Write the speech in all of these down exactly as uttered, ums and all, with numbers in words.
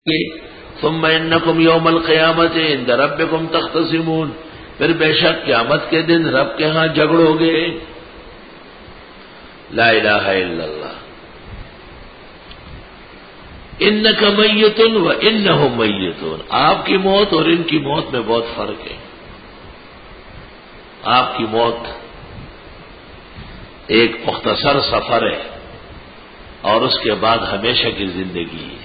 ثم انکم یوم القیامت عند ربکم تختصمون، پھر بے شک قیامت کے دن رب کے ہاں جھگڑو گے. لا الہ الا اللہ. انک میت و انہم میتون، آپ کی موت اور ان کی موت میں بہت فرق ہے. آپ کی موت ایک مختصر سفر ہے اور اس کے بعد ہمیشہ کی زندگی ہے،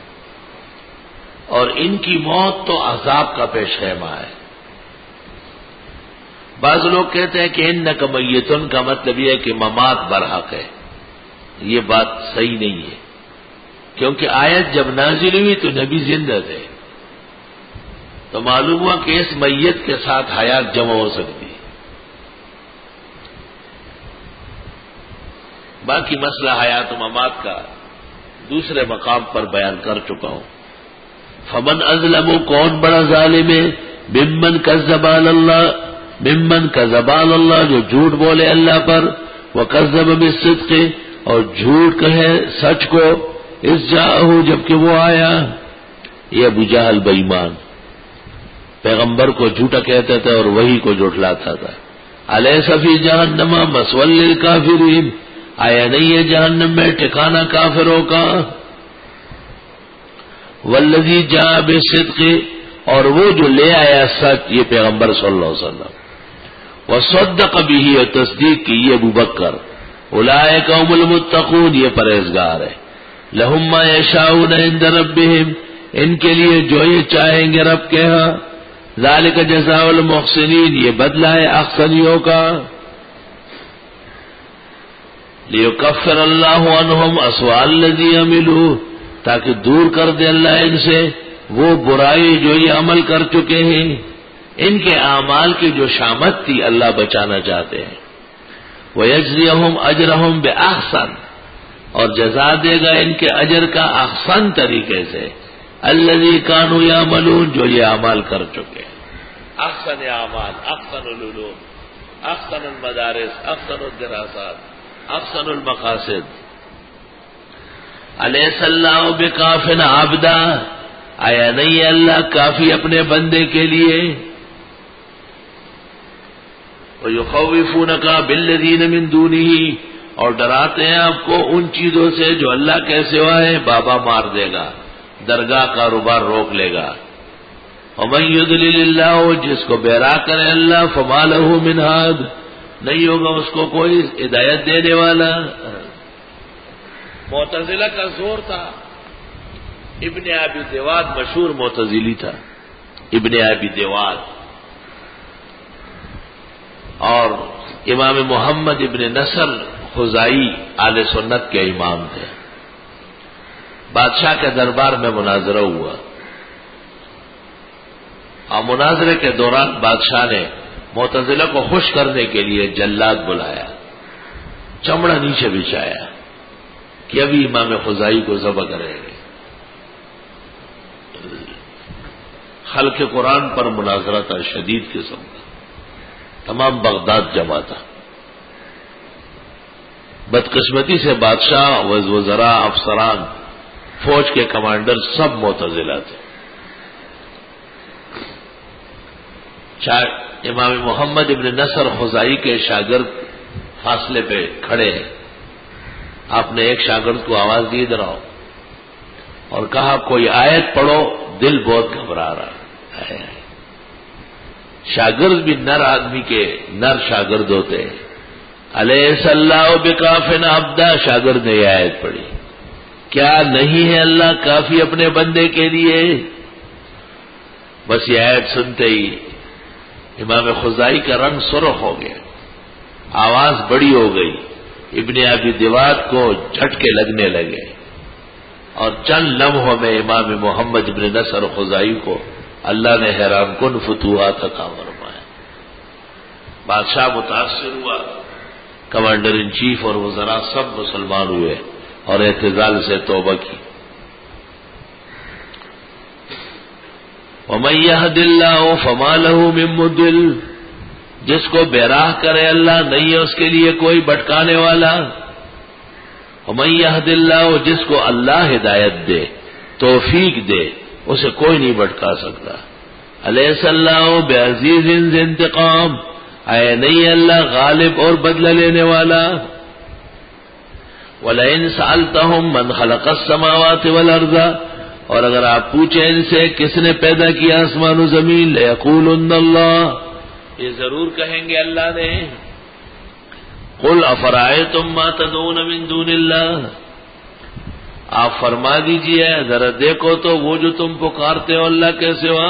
اور ان کی موت تو عذاب کا پیش خیمہ ہے. بعض لوگ کہتے ہیں کہ انک میتن کا مطلب یہ ہے کہ ممات برحق ہے. یہ بات صحیح نہیں ہے، کیونکہ آیت جب نازل ہوئی تو نبی زندہ تھے، تو معلوم ہوا کہ اس میت کے ساتھ حیات جمع ہو سکتی. باقی مسئلہ حیات و ممات کا دوسرے مقام پر بیان کر چکا ہوں. فمن ازلم، کون بڑا ظالم ہے، ممن کذب علی اللہ، ممن کذب علی اللہ، جو جھوٹ بولے اللہ پر، وکذب بالصدق، اور جھوٹ کہے سچ کو، اس جاءہ، جبکہ وہ آیا. یہ ابو جہل بے ایمان پیغمبر کو جھوٹا کہتا تھا اور وہی کو جھٹلاتا تھا. الیس فی جہنم مثوی للکافرین، آیا نہیں ہے جہنم میں ٹھکانہ کافروں کا. والذی جاء بالصدق، اور وہ جو لے آیا سچ، یہ پیغمبر صلی اللہ علیہ وسلم. وصدق به، اور تصدیق کی، یہ ابو بکر. اولئک هم المتقون، یہ پرہیزگار ہے. لهم ما یشاؤون عند ربهم، ان کے لیے جو یہ چاہیں گے رب کے ہاں. ذالک جزاء المحسنین، یہ بدلہ ہے احسنیوں کا. لیکفر اللہ عنہم اسوأ الذی عملوا، تاکہ دور کر دے اللہ ان سے وہ برائی جو یہ عمل کر چکے ہیں. ان کے اعمال کی جو شامت تھی اللہ بچانا چاہتے ہیں. وَيَجْزِيَهُمْ أَجْرَهُمْ بِأَحْسَنٍ، اور جزا دے گا ان کے اجر کا احسن طریقے سے. الذی كانوا يعملون، جو یہ اعمال کر چکے. احسن اعمال، احسن العلوم، احسن المدارس، احسن الدراسات، احسن المقاصد. الیس اللہ بکاف عبدا، آیا نہیں ہے اللہ کافی اپنے بندے کے لیے. وَيُخَوِّفُونَكَ بِالَّذِينَ مِن دُونِهِ، اور ڈراتے ہیں آپ کو ان چیزوں سے جو اللہ کے سوا ہے. بابا مار دے گا، درگاہ کاروبار روک لے گا. وَمَن يُضْلِلِ اللَّهُ، جس کو بہرا کرے اللہ، فَمَا لَهُ مِنْ هَادٍ، نہیں ہوگا اس کو کوئی ہدایت دینے والا. معتزلہ کا زور تھا. ابن ابی دیواد مشہور معتزلی تھا، ابن ابی دیواد. اور امام محمد ابن نصر خزائی اہل سنت کے امام تھے. بادشاہ کے دربار میں مناظرہ ہوا، اور مناظرے کے دوران بادشاہ نے معتزلہ کو خوش کرنے کے لیے جلاد بلایا، چمڑا نیچے بچھایا کہ ابھی امام خزائی کو ذبح کریں گے. خلق قرآن پر مناظرہ تھا شدید قسم کا، تمام بغداد جمع تھا. بدقسمتی سے بادشاہ، وزراء، افسران، فوج کے کمانڈر سب معتزلہ تھے. امام محمد ابن نصر خزائی کے شاگرد فاصلے پہ کھڑے ہیں. آپ نے ایک شاگرد کو آواز دی ادھر آؤ، اور کہا کوئی آیت پڑھو، دل بہت گھبرا رہا ہے. شاگرد بھی نر آدمی کے نر شاگرد ہوتے ہیں. الیس اللہ بکاف عبدا، شاگرد نے یہ آیت پڑھی، کیا نہیں ہے اللہ کافی اپنے بندے کے لیے. بس یہ آیت سنتے ہی امام خزائی کا رنگ سرخ ہو گیا، آواز بڑی ہو گئی. ابن ابی دیواد کو جھٹکے لگنے لگے، اور چند لمحوں میں امام محمد ابن نصر خزائی کو اللہ نے حیران کن فتوحات عطا فرمایا. بادشاہ متاثر ہوا، کمانڈر ان چیف اور وزراء سب مسلمان ہوئے اور اعتزال سے توبہ کی. وَمَن يَهْدِ اللَّهُ فَمَا لَهُ مِن مُضِلٍّ، جس کو بہراہ کرے اللہ نہیں ہے اس کے لیے کوئی بھٹکانے والا. وَمَن يَهْدِ اللَّهُ، جس کو اللہ ہدایت دے، توفیق دے اسے کوئی نہیں بھٹکا سکتا. الیس اللہ بعزیز ذی انتقام، اے نہیں اللہ غالب اور بدلہ لینے والا. وَلَئِن سَأَلْتَهُم مَّنْ خَلَقَ السَّمَاوَاتِ وَالْأَرْضَ، اور اگر آپ پوچھیں ان سے کس نے پیدا کیا آسمان و زمین، لَيَقُولُنَّ اللَّهُ، یہ ضرور کہیں گے اللہ نے. قُلْ أَفَرَأَيْتُم مَّا تَدْعُونَ مِن دُونِ اللَّهِ، آپ فرما دیجئے ذرا دیکھو تو وہ جو تم پکارتے ہو اللہ کے سوا.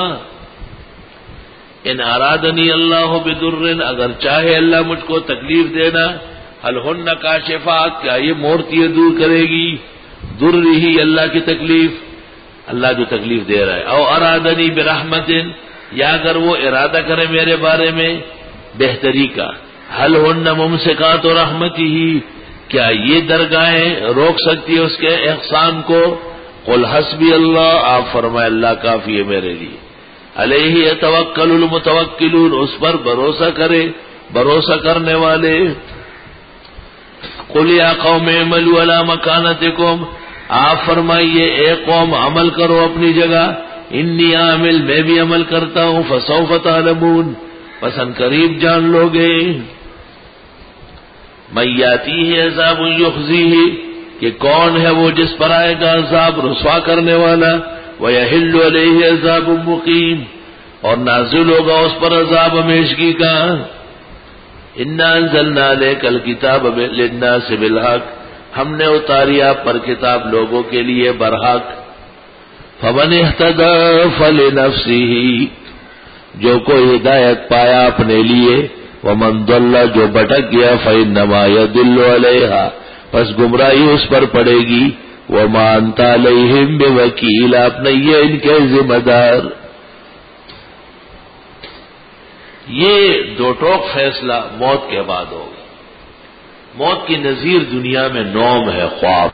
ان ارادنی اللہ بدر، اگر چاہے اللہ مجھ کو تکلیف دینا، هل ہن کاشفات، کیا یہ مورتیاں دور کرے گی، در ہی اللہ کی تکلیف، اللہ جو تکلیف دے رہا ہے. او ارادنی برحمت، یا اگر وہ ارادہ کرے میرے بارے میں بہتری کا، هل ہن ممسکات رحمتی ہی، کیا یہ درگاہیں روک سکتی ہے اس کے احسان کو. قل حسبی اللہ، آپ فرمائے اللہ کافی ہے میرے لیے. علیہ یتوکل المتوکلون، اس پر بھروسہ کرے بھروسہ کرنے والے. قل یا قوم اعملوا علی مکانتکم، آپ فرمائیے اے قوم عمل کرو اپنی جگہ، انی عامل میں بھی عمل کرتا ہوں، فسوف تعلمون، پس ان قریب جان لو گے. من یاتیہ عذاب یخزیہ، کہ کون ہے وہ جس پر آئے گا عذاب رسوا کرنے والا. وَيَحِلُّ عَلَيْهِ عَذَابٌ مُقِيمٌ، اور نازل ہوگا اس پر عذاب ہمیشگی کا. اِنَّا أَنزَلْنَا عَلَيْكَ الْكِتَابَ لِلنَّاسِ بِالْحَقِّ، ہم نے اتاری آپ پر کتاب لوگوں کے لیے برحق. فَمَنِ اهْتَدَىٰ فَلِنَفْسِهِ، جو کوئی ہدایت پایا اپنے لیے. وَمَن ضَلَّ، جو بھٹک گیا فَإِنَّمَا يَضِلُّ عَلَيْهَا، پس گمراہی اس پر پڑے گی. وَمَا أَنتَ عَلَيْهِمْ بِوَكِيلٍ، آپ نہیں ہے ان کے ذمہ دار. یہ دو ٹوک فیصلہ موت کے بعد ہوگا. موت کی نظیر دنیا میں نوم ہے، خواب.